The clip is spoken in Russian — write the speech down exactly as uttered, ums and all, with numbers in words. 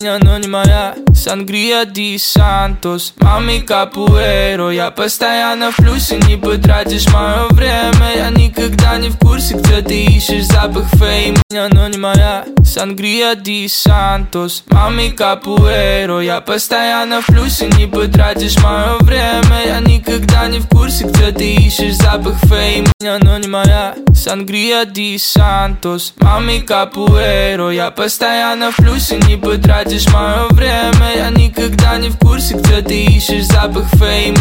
но не моя. Сангрия Ди Сантос, мами капуэро. Я постоянно в плюсе, не потратишь мое время. Я никогда не в курсе, где ты ищешь запах фейма, но не моя. Сангрия Ди Сантос, мами капуэро. Я постоянно в плюсе, не потратишь мое время. Я никогда не в курсе, где ты ищешь запах фейма, но не моя. Сангрия Ди Сантос, мами капуэро. Я постоянно в плюсе, не потратишь мое время. Я никогда не в курсе, где ты ищешь запах фейма,